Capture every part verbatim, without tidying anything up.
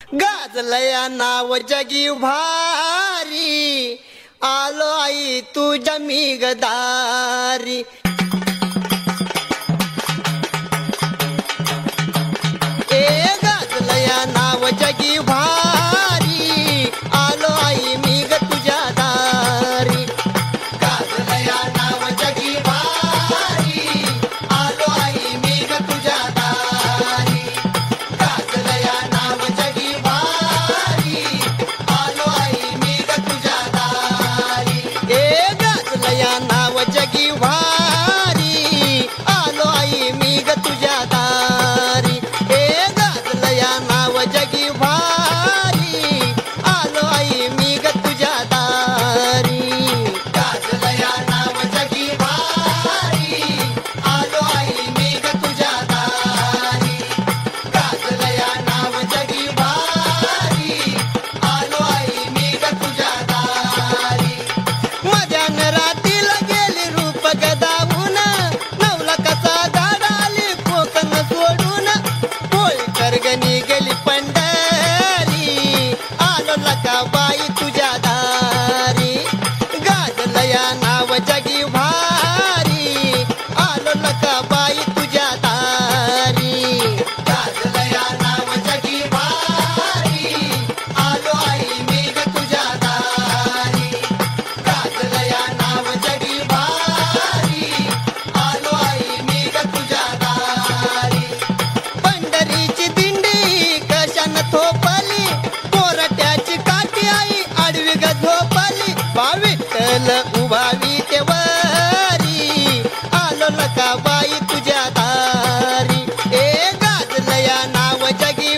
गाजलया नाव जगी भारी, आलो आई तुझ्या मी गदारी. ए गाजलया नाव जगी भारी, आलो आई मी ग तुझ्या दारी. गाजलया नाव जगी भारी, आलो आई मी ग तुझ्या दारी. गाजलया नाव जगी भारी, आलो आई मी ग तुझ्या दारी. ए गाजलया नाव जगी भारी, आलो आई मी ग तुझ्या दारी. ए गाजलया नाव जगी भारी, आलो आई मी ग तुझ्या दारी. गाजलया नाव जगी भारी, आलो आई मी ग तुझ्या दारी. गाजलया नाव जगी भारी, आलो आई मी ग तुझ्या दारी. मध्यान रातीला गेली रूप गदावून, नवला कसा झाडाली कोकण सोडून. पोळी करगणी गेली पंढरी, आलो लका बाई तुझ्या दारी. गाजलया नाव जगी भारी, आलो लका बाई तुझ्या दारी. गाजलया नाव जगी भारी, आलो आई मी ग तुझ्या दारी. गाजलया नाव जगी भारी, आलो आई मी ग तुझ्या दारी. पंढरीची दिंडी कशान थोपली, कोरट्याची काठी आई आडवी ग झोपली. विठ्ठल उभावी ते वरी, आलो लका बाई तुझ्या दारी. ए गाजलया नाव जगी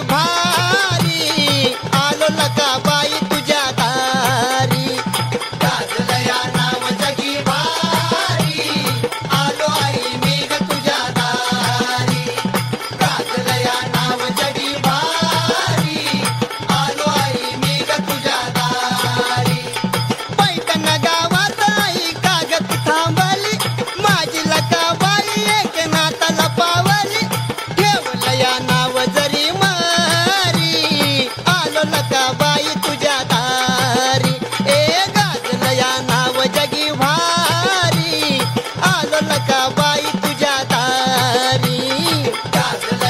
भारी, आलो लका बाई तुझ्या दारी. गाजलया नाव जगी भारी, आलो आई मी ग तुझ्या दारी. गाजलया नाव जगी भारी, आलो आई मी ग तुझ्या दारी. पैठण गावात आई कागद थांबली, माझी लका बाई एक नाताला पावली. ठेवलया नाव जरी मारी, आलो लका बाई तुझ्या दारी. ए गाजलया नाव जगी भारी, आलो लका बाई तुझ्या दारी. गाजलया